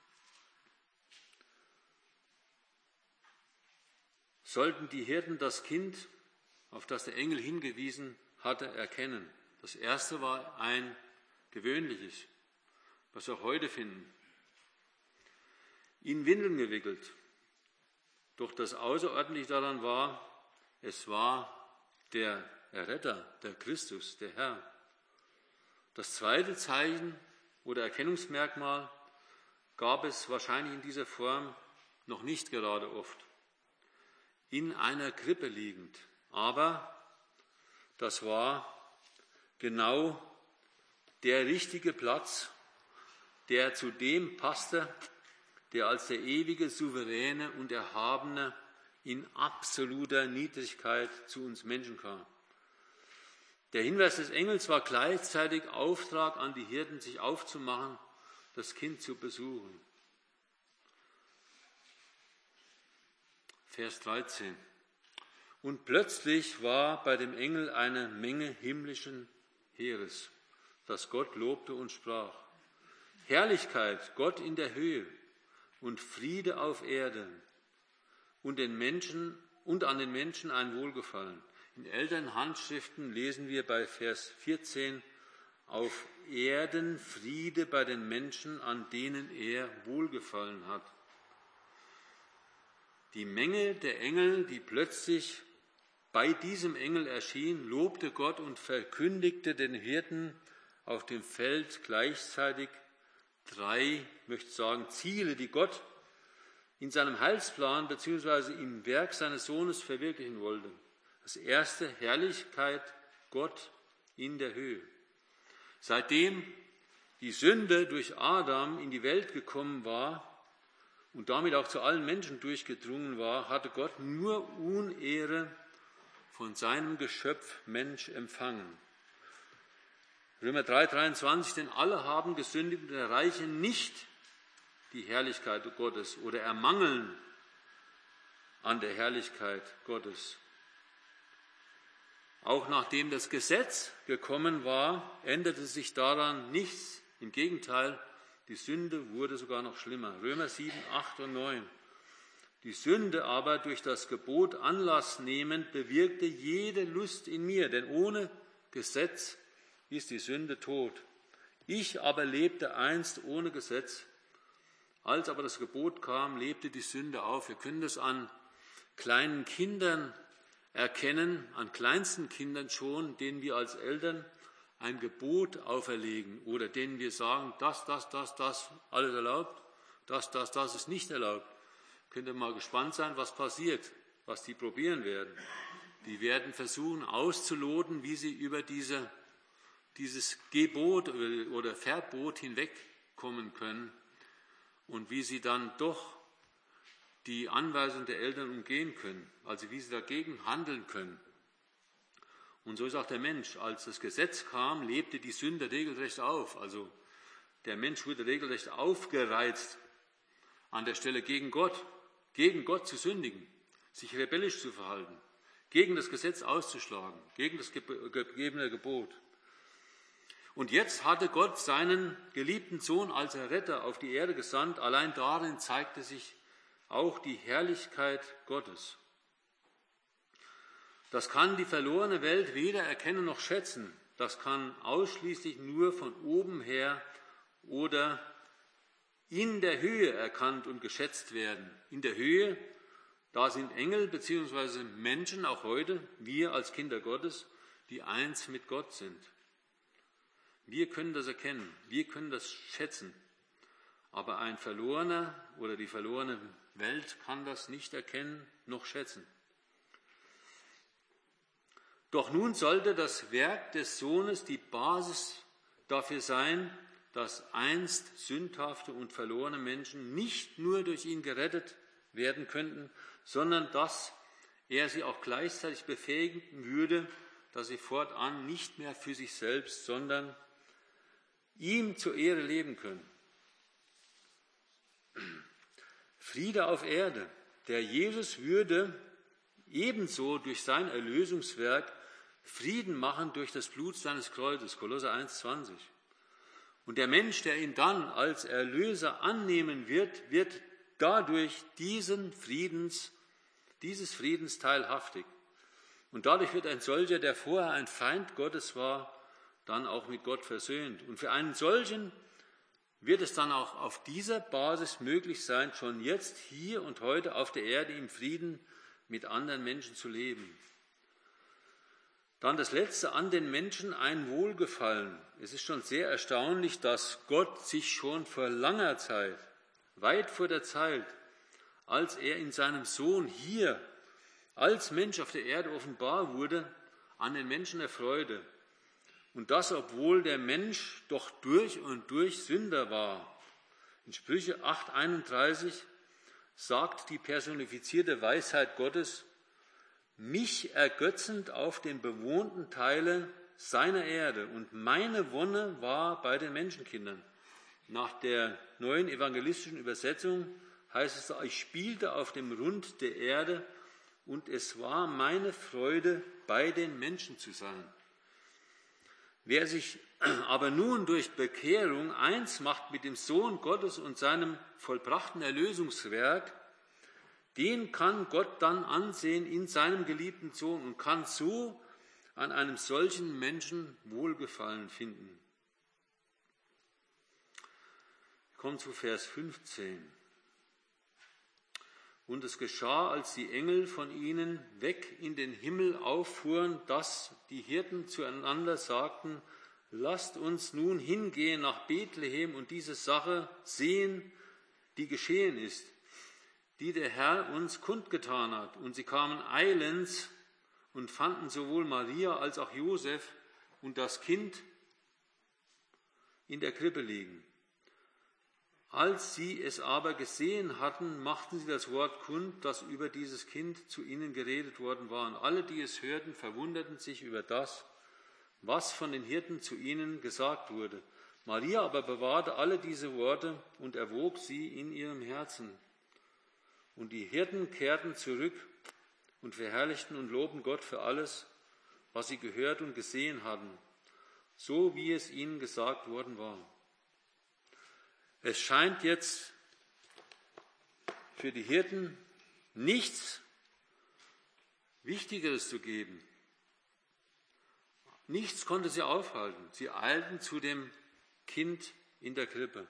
sollten die Hirten das Kind, auf das der Engel hingewiesen hatte, erkennen. Das erste war ein gewöhnliches, was wir auch heute finden. In Windeln gewickelt. Doch das Außerordentliche daran war, es war der Erretter, der Christus, der Herr. Das zweite Zeichen oder Erkennungsmerkmal gab es wahrscheinlich in dieser Form noch nicht gerade oft. In einer Krippe liegend. Aber das war genau der richtige Platz, der zu dem passte, der als der ewige, souveräne und erhabene in absoluter Niedrigkeit zu uns Menschen kam. Der Hinweis des Engels war gleichzeitig Auftrag an die Hirten, sich aufzumachen, das Kind zu besuchen. Vers dreizehn. Und plötzlich war bei dem Engel eine Menge himmlischen Heeres, das Gott lobte und sprach: Herrlichkeit Gott in der Höhe und Friede auf Erde und den Menschen und an den Menschen ein Wohlgefallen. In älteren Handschriften lesen wir bei Vers vierzehn: Auf Erden Friede bei den Menschen, an denen er Wohlgefallen hat. Die Menge der Engel, die plötzlich bei diesem Engel erschien, lobte Gott und verkündigte den Hirten auf dem Feld gleichzeitig drei, möchte ich sagen, Ziele, die Gott in seinem Heilsplan bzw. im Werk seines Sohnes verwirklichen wollte. Das erste: Herrlichkeit Gott in der Höhe. Seitdem die Sünde durch Adam in die Welt gekommen war und damit auch zu allen Menschen durchgedrungen war, hatte Gott nur Unehre von seinem Geschöpf Mensch empfangen. Römer drei, dreiundzwanzig: Denn alle haben gesündigt und erreichen nicht die Herrlichkeit Gottes oder ermangeln an der Herrlichkeit Gottes. Auch nachdem das Gesetz gekommen war, änderte sich daran nichts. Im Gegenteil, die Sünde wurde sogar noch schlimmer. Römer sieben, acht und neun. Die Sünde aber durch das Gebot Anlass nehmend bewirkte jede Lust in mir, denn ohne Gesetz ist die Sünde tot. Ich aber lebte einst ohne Gesetz. Als aber das Gebot kam, lebte die Sünde auf. Wir können das an kleinen Kindern erkennen, an kleinsten Kindern schon, denen wir als Eltern ein Gebot auferlegen oder denen wir sagen, das, das, das, das, alles erlaubt, das, das, das ist nicht erlaubt. Könnt ihr mal gespannt sein, was passiert, was die probieren werden. Die werden versuchen auszuloten, wie sie über diese, dieses Gebot oder Verbot hinwegkommen können und wie sie dann doch die Anweisung der Eltern umgehen können, also wie sie dagegen handeln können. Und so ist auch der Mensch. Als das Gesetz kam, lebte die Sünde regelrecht auf. Also der Mensch wurde regelrecht aufgereizt, an der Stelle gegen Gott, gegen Gott zu sündigen, sich rebellisch zu verhalten, gegen das Gesetz auszuschlagen, gegen das gegebene Gebot. Und jetzt hatte Gott seinen geliebten Sohn als Erretter auf die Erde gesandt. Allein darin zeigte sich auch die Herrlichkeit Gottes. Das kann die verlorene Welt weder erkennen noch schätzen. Das kann ausschließlich nur von oben her oder in der Höhe erkannt und geschätzt werden. In der Höhe, da sind Engel bzw. Menschen, auch heute, wir als Kinder Gottes, die eins mit Gott sind. Wir können das erkennen, wir können das schätzen. Aber ein Verlorener oder die verlorene Welt kann das nicht erkennen noch schätzen. Doch nun sollte das Werk des Sohnes die Basis dafür sein, dass einst sündhafte und verlorene Menschen nicht nur durch ihn gerettet werden könnten, sondern dass er sie auch gleichzeitig befähigen würde, dass sie fortan nicht mehr für sich selbst, sondern ihm zur Ehre leben können. Friede auf Erde. Der Jesus würde ebenso durch sein Erlösungswerk Frieden machen durch das Blut seines Kreuzes, Kolosser eins, zwanzig. Und der Mensch, der ihn dann als Erlöser annehmen wird, wird dadurch diesen Friedens, dieses Friedens teilhaftig. Und dadurch wird ein solcher, der vorher ein Feind Gottes war, dann auch mit Gott versöhnt. Und für einen solchen wird es dann auch auf dieser Basis möglich sein, schon jetzt hier und heute auf der Erde im Frieden mit anderen Menschen zu leben. Dann das Letzte, an den Menschen ein Wohlgefallen. Es ist schon sehr erstaunlich, dass Gott sich schon vor langer Zeit, weit vor der Zeit, als er in seinem Sohn hier als Mensch auf der Erde offenbar wurde, an den Menschen erfreute. Und das, obwohl der Mensch doch durch und durch Sünder war. In Sprüche acht, einunddreißig sagt die personifizierte Weisheit Gottes: mich ergötzend auf den bewohnten Teile seiner Erde, und meine Wonne war bei den Menschenkindern. Nach der neuen evangelistischen Übersetzung heißt es, ich spielte auf dem Rund der Erde und es war meine Freude, bei den Menschen zu sein. Wer sich aber nun durch Bekehrung eins macht mit dem Sohn Gottes und seinem vollbrachten Erlösungswerk, den kann Gott dann ansehen in seinem geliebten Sohn und kann so an einem solchen Menschen Wohlgefallen finden. Ich komme zu Vers fünfzehn. Und es geschah, als die Engel von ihnen weg in den Himmel auffuhren, dass die Hirten zueinander sagten: Lasst uns nun hingehen nach Bethlehem und diese Sache sehen, die geschehen ist, die der Herr uns kundgetan hat. Und sie kamen eilends und fanden sowohl Maria als auch Josef und das Kind in der Krippe liegen. Als sie es aber gesehen hatten, machten sie das Wort kund, das über dieses Kind zu ihnen geredet worden war. Und alle, die es hörten, verwunderten sich über das, was von den Hirten zu ihnen gesagt wurde. Maria aber bewahrte alle diese Worte und erwog sie in ihrem Herzen. Und die Hirten kehrten zurück und verherrlichten und lobten Gott für alles, was sie gehört und gesehen hatten, so wie es ihnen gesagt worden war. Es scheint jetzt für die Hirten nichts Wichtigeres zu geben. Nichts konnte sie aufhalten. Sie eilten zu dem Kind in der Krippe.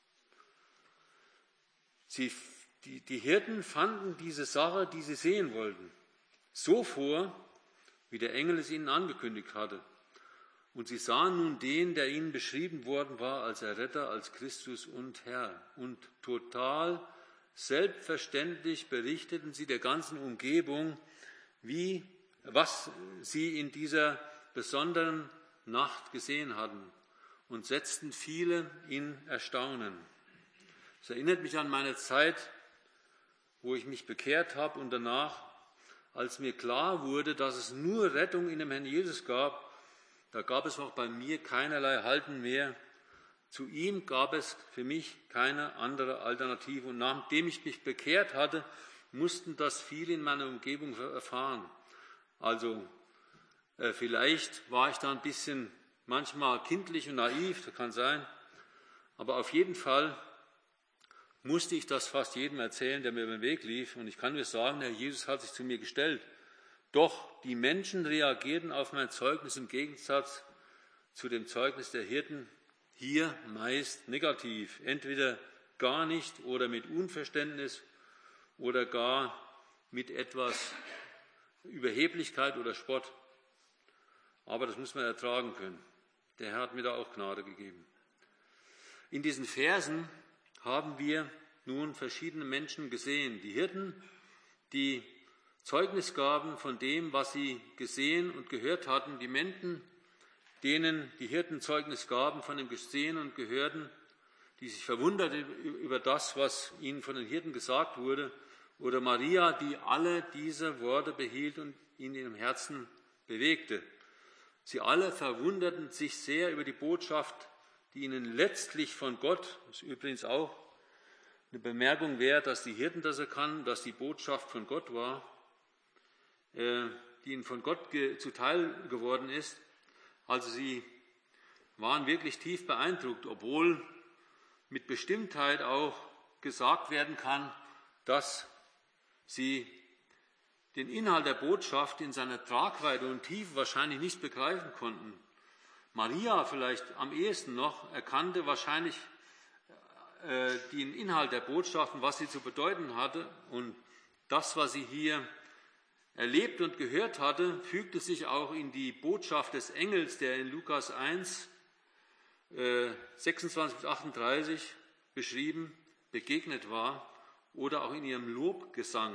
Sie, die, die Hirten fanden diese Sache, die sie sehen wollten, so vor, wie der Engel es ihnen angekündigt hatte. Und sie sahen nun den, der ihnen beschrieben worden war als Erretter, als Christus und Herr. Und total selbstverständlich berichteten sie der ganzen Umgebung, wie, was sie in dieser besonderen Nacht gesehen hatten, und setzten viele in Erstaunen. Es erinnert mich an meine Zeit, wo ich mich bekehrt habe und danach, als mir klar wurde, dass es nur Rettung in dem Herrn Jesus gab. Da gab es auch bei mir keinerlei Halten mehr. Zu ihm gab es für mich keine andere Alternative. Und nachdem ich mich bekehrt hatte, mussten das viele in meiner Umgebung erfahren. Also äh, vielleicht war ich da ein bisschen manchmal kindlich und naiv, das kann sein. Aber auf jeden Fall musste ich das fast jedem erzählen, der mir über den Weg lief. Und ich kann nur sagen, Herr Jesus hat sich zu mir gestellt. Doch die Menschen reagierten auf mein Zeugnis im Gegensatz zu dem Zeugnis der Hirten hier meist negativ. Entweder gar nicht oder mit Unverständnis oder gar mit etwas Überheblichkeit oder Spott. Aber das muss man ertragen können. Der Herr hat mir da auch Gnade gegeben. In diesen Versen haben wir nun verschiedene Menschen gesehen. Die Hirten, die Zeugnis gaben von dem, was sie gesehen und gehört hatten. Die Menschen, denen die Hirten Zeugnis gaben von dem Gesehen und Gehörten, die sich verwunderten über das, was ihnen von den Hirten gesagt wurde. Oder Maria, die alle diese Worte behielt und in ihrem Herzen bewegte. Sie alle verwunderten sich sehr über die Botschaft, die ihnen letztlich von Gott, das ist übrigens auch eine Bemerkung wert, dass die Hirten das erkannten, dass die Botschaft von Gott war, die ihnen von Gott zuteil geworden ist. Also sie waren wirklich tief beeindruckt, obwohl mit Bestimmtheit auch gesagt werden kann, dass sie den Inhalt der Botschaft in seiner Tragweite und Tiefe wahrscheinlich nicht begreifen konnten. Maria vielleicht am ehesten noch erkannte wahrscheinlich äh, den Inhalt der Botschaft und was sie zu bedeuten hatte. Und das, was sie hier erlebt und gehört hatte, fügte sich auch in die Botschaft des Engels, der in Lukas eins, äh, sechsundzwanzig bis achtunddreißig beschrieben, begegnet war, oder auch in ihrem Lobgesang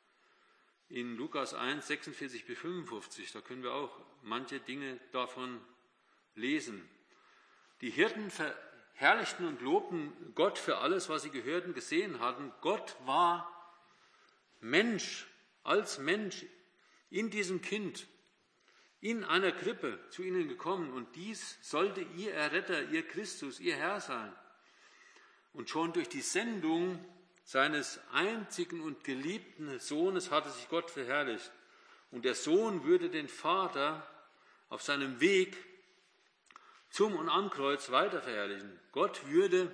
in Lukas eins, sechsundvierzig bis fünfundfünfzig. Da können wir auch manche Dinge davon lesen. Die Hirten verherrlichten und lobten Gott für alles, was sie gehört und gesehen hatten. Gott war Mensch, als Mensch in diesem Kind, in einer Krippe zu ihnen gekommen. Und dies sollte ihr Erretter, ihr Christus, ihr Herr sein. Und schon durch die Sendung seines einzigen und geliebten Sohnes hatte sich Gott verherrlicht. Und der Sohn würde den Vater auf seinem Weg zum und am Kreuz weiter verherrlichen. Gott würde,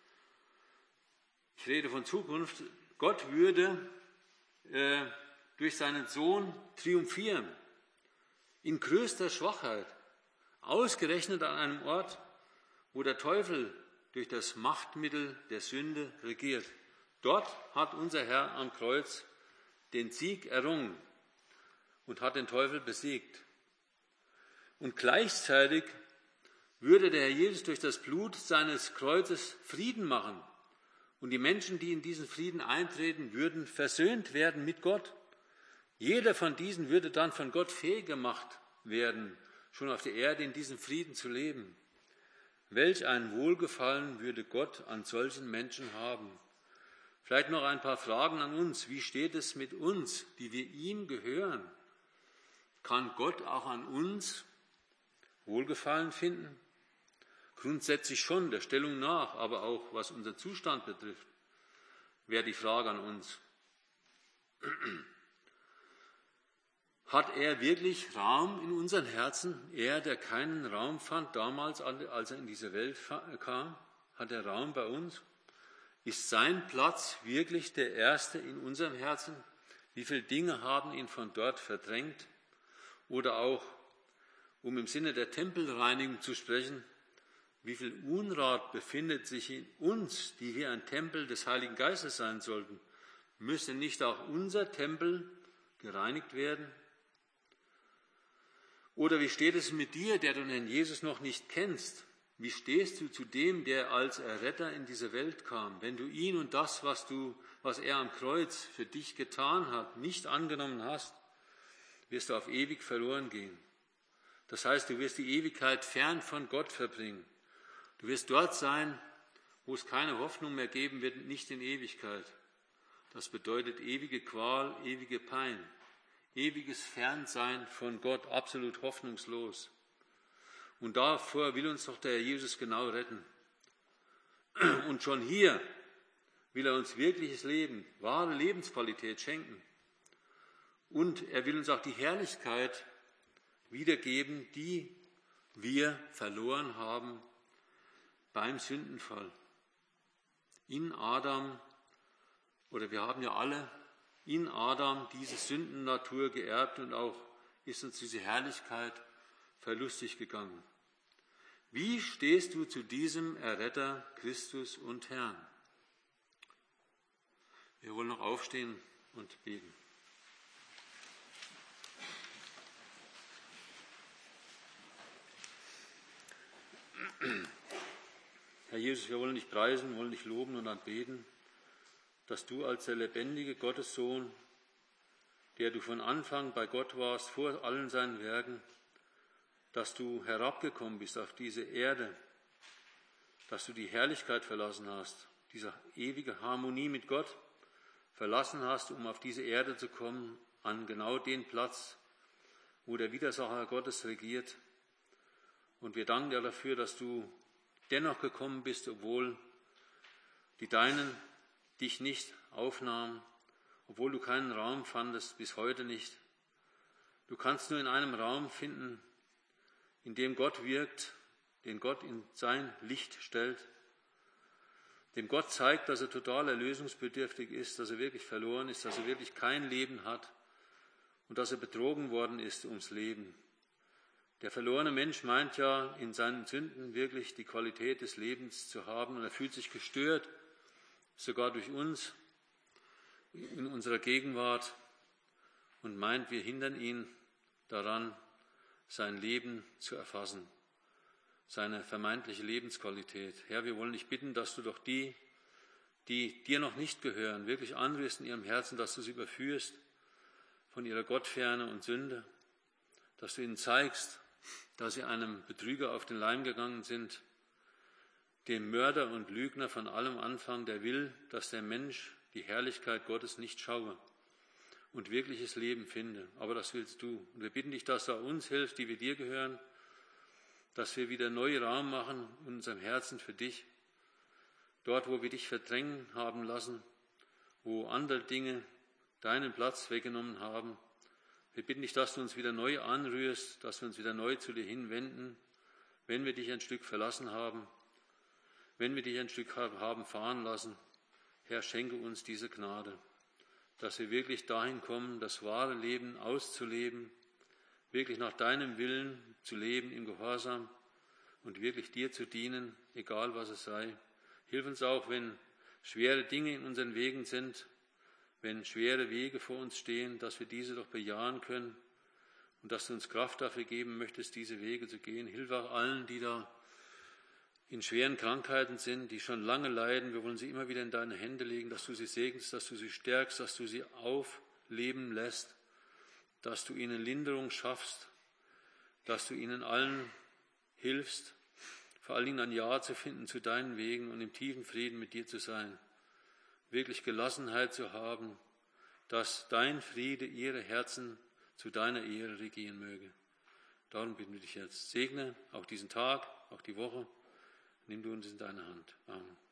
ich rede von Zukunft, Gott würde äh, durch seinen Sohn triumphieren, in größter Schwachheit, ausgerechnet an einem Ort, wo der Teufel durch das Machtmittel der Sünde regiert. Dort hat unser Herr am Kreuz den Sieg errungen und hat den Teufel besiegt. Und gleichzeitig würde der Herr Jesus durch das Blut seines Kreuzes Frieden machen. Und die Menschen, die in diesen Frieden eintreten, würden versöhnt werden mit Gott. Jeder von diesen würde dann von Gott fähig gemacht werden, schon auf der Erde in diesem Frieden zu leben. Welch ein Wohlgefallen würde Gott an solchen Menschen haben. Vielleicht noch ein paar Fragen an uns. Wie steht es mit uns, die wir ihm gehören? Kann Gott auch an uns Wohlgefallen finden? Grundsätzlich schon, der Stellung nach, aber auch was unseren Zustand betrifft, wäre die Frage an uns. Hat er wirklich Raum in unseren Herzen? Er, der keinen Raum fand damals, als er in diese Welt kam, hat er Raum bei uns? Ist sein Platz wirklich der erste in unserem Herzen? Wie viele Dinge haben ihn von dort verdrängt? Oder auch, um im Sinne der Tempelreinigung zu sprechen, wie viel Unrat befindet sich in uns, die wir ein Tempel des Heiligen Geistes sein sollten? Müsste nicht auch unser Tempel gereinigt werden? Oder wie steht es mit dir, der du den Jesus noch nicht kennst? Wie stehst du zu dem, der als Erretter in diese Welt kam? Wenn du ihn und das, was, du, was er am Kreuz für dich getan hat, nicht angenommen hast, wirst du auf ewig verloren gehen. Das heißt, du wirst die Ewigkeit fern von Gott verbringen. Du wirst dort sein, wo es keine Hoffnung mehr geben wird, nicht in Ewigkeit. Das bedeutet ewige Qual, ewige Pein, ewiges Fernsein von Gott, absolut hoffnungslos. Und davor will uns doch der Herr Jesus genau retten. Und schon hier will er uns wirkliches Leben, wahre Lebensqualität schenken. Und er will uns auch die Herrlichkeit wiedergeben, die wir verloren haben beim Sündenfall. In Adam, oder wir haben ja alle in Adam diese Sündennatur geerbt und auch ist uns diese Herrlichkeit verlustig gegangen. Wie stehst du zu diesem Erretter Christus und Herrn? Wir wollen noch aufstehen und beten. Herr Jesus, wir wollen dich preisen, wollen dich loben und anbeten, dass du als der lebendige Gottessohn, der du von Anfang bei Gott warst, vor allen seinen Werken, dass du herabgekommen bist auf diese Erde, dass du die Herrlichkeit verlassen hast, diese ewige Harmonie mit Gott verlassen hast, um auf diese Erde zu kommen, an genau den Platz, wo der Widersacher Gottes regiert. Und wir danken dir dafür, dass du dennoch gekommen bist, obwohl die Deinen dich nicht aufnahmen, obwohl du keinen Raum fandest, bis heute nicht. Du kannst nur in einem Raum finden, in dem Gott wirkt, den Gott in sein Licht stellt, dem Gott zeigt, dass er total erlösungsbedürftig ist, dass er wirklich verloren ist, dass er wirklich kein Leben hat und dass er betrogen worden ist ums Leben. Der verlorene Mensch meint ja, in seinen Sünden wirklich die Qualität des Lebens zu haben und er fühlt sich gestört, sogar durch uns, in unserer Gegenwart und meint, wir hindern ihn daran, sein Leben zu erfassen, seine vermeintliche Lebensqualität. Herr, wir wollen dich bitten, dass du doch die, die dir noch nicht gehören, wirklich anrührst in ihrem Herzen, dass du sie überführst von ihrer Gottferne und Sünde, dass du ihnen zeigst, dass sie einem Betrüger auf den Leim gegangen sind, dem Mörder und Lügner von allem Anfang, der will, dass der Mensch die Herrlichkeit Gottes nicht schaue und wirkliches Leben finde. Aber das willst du. Und wir bitten dich, dass du uns hilfst, die wir dir gehören, dass wir wieder neu Raum machen in unserem Herzen für dich, dort, wo wir dich verdrängen haben lassen, wo andere Dinge deinen Platz weggenommen haben. Wir bitten dich, dass du uns wieder neu anrührst, dass wir uns wieder neu zu dir hinwenden, wenn wir dich ein Stück verlassen haben, wenn wir dich ein Stück haben fahren lassen. Herr, schenke uns diese Gnade, dass wir wirklich dahin kommen, das wahre Leben auszuleben, wirklich nach deinem Willen zu leben im Gehorsam und wirklich dir zu dienen, egal was es sei. Hilf uns auch, wenn schwere Dinge in unseren Wegen sind, wenn schwere Wege vor uns stehen, dass wir diese doch bejahen können und dass du uns Kraft dafür geben möchtest, diese Wege zu gehen. Hilf auch allen, die da in schweren Krankheiten sind, die schon lange leiden. Wir wollen sie immer wieder in deine Hände legen, dass du sie segnest, dass du sie stärkst, dass du sie aufleben lässt, dass du ihnen Linderung schaffst, dass du ihnen allen hilfst, vor allen Dingen ein Ja zu finden zu deinen Wegen und im tiefen Frieden mit dir zu sein, wirklich Gelassenheit zu haben, dass dein Friede ihre Herzen zu deiner Ehre regieren möge. Darum bitten wir dich jetzt, segne auch diesen Tag, auch die Woche, nimm du uns in deine Hand. Amen.